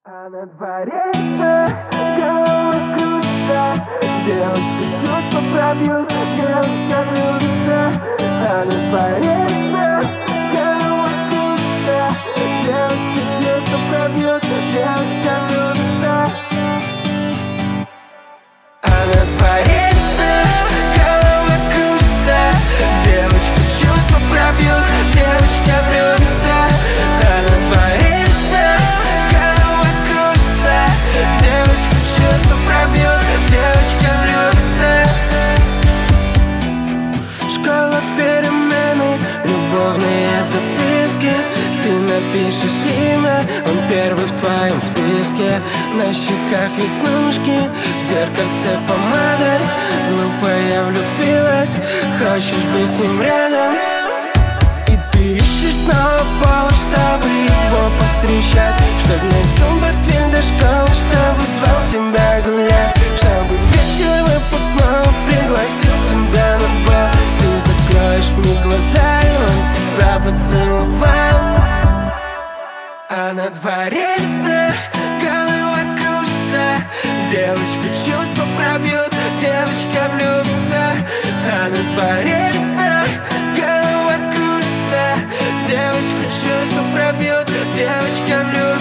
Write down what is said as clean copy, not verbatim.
А на дворе голова кружится, девушки чувства пробьют, девушка влюбится. А на дворе голова кружится, девушки чувства пробьют, девушка влюбится. А на дворе голова кружится, девушка чувства пробьют, девушка влюбится. А на дворе девушка чувства пробьет, девушка влюбится. Школа перемены, любовные записки. Ты напишешь имя, он первый в твоем списке. На щеках веснушки, в зеркальце помада. Глупая влюбилась, хочешь быть с ним рядом. И ты ищешь снова повод, чтобы его повстречать, чтоб на сумбатвин до школы, чтобы звал тебя гулять, чтобы вечер выпускного пригласил тебя на бал. Ты закроешь мне глаза, и он тебя поцеловал. А на дворе весна, голова кружится, девочка чувства пробьет, девочка влюбится. А на дворе весна, голова кружится, девочка чувства пробьет, девочка влюбится.